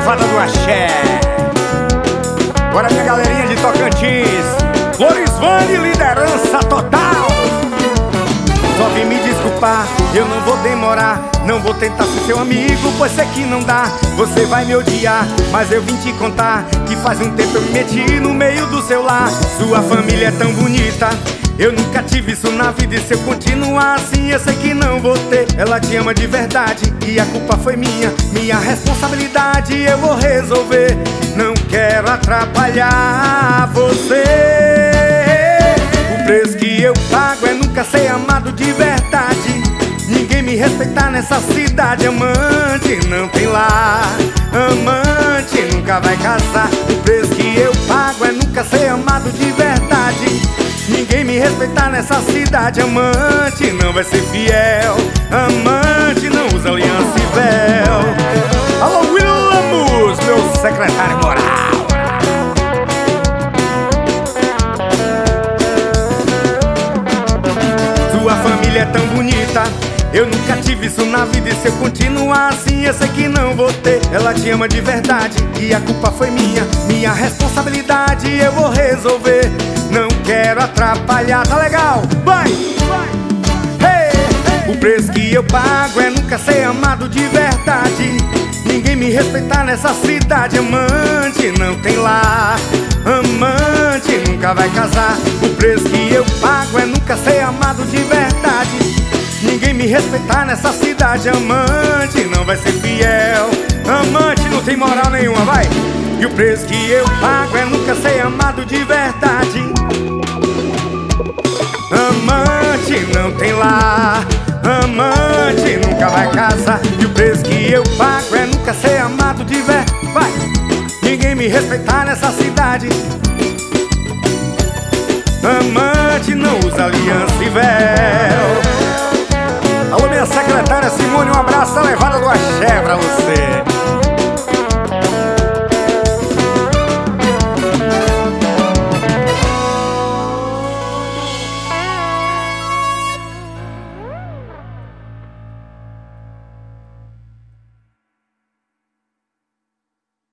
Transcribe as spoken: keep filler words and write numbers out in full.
levada do axé. Agora minha galerinha de Tocantins, Floresvane, liderança total. Só vim me desculpar, eu não vou demorar. Não vou tentar ser seu amigo, pois sei que não dá. Você vai me odiar, mas eu vim te contar que faz um tempo eu me meti no meio do seu lar. Sua família é tão bonita, eu nunca tive isso na vida. E se eu continuar assim, eu sei que não vou ter. Ela te ama de verdade e a culpa foi minha. Minha responsabilidade eu vou resolver. Não quero atrapalhar você. O preço que eu pago é nunca ser amado de verdade. Ninguém me respeitar nessa cidade. Amante não tem lar, amante nunca vai casar. O preço que eu pago é nunca ser amado de verdade. Ninguém me respeitar nessa cidade. Amante não vai ser fiel, amante não usa aliança e véu. Alô, Willamos, meu secretário moral. Sua família é tão bonita, eu nunca tive isso na vida. E se eu continuar assim, eu sei que não vou ter. Ela te ama de verdade e a culpa foi minha. Minha responsabilidade eu vou resolver. Não quero atrapalhar, tá legal? Vai! Hey! O preço que eu pago é nunca ser amado de verdade. Ninguém me respeitar nessa cidade. Amante não tem lar, amante nunca vai casar. O preço que eu pago é nunca ser amado de verdade. Ninguém me respeitar nessa cidade. Amante não vai ser fiel, amante não tem moral nenhuma, vai! E o preço que eu pago é nunca ser amado de verdade. Amante não tem lar, amante nunca vai casar. E o preço que eu pago é nunca ser amado de verdade. Vai! Ninguém me respeitar nessa cidade. Amante não usa aliança e véu. Alô, minha secretária Simone, um abraço, tá levada do axé pra você.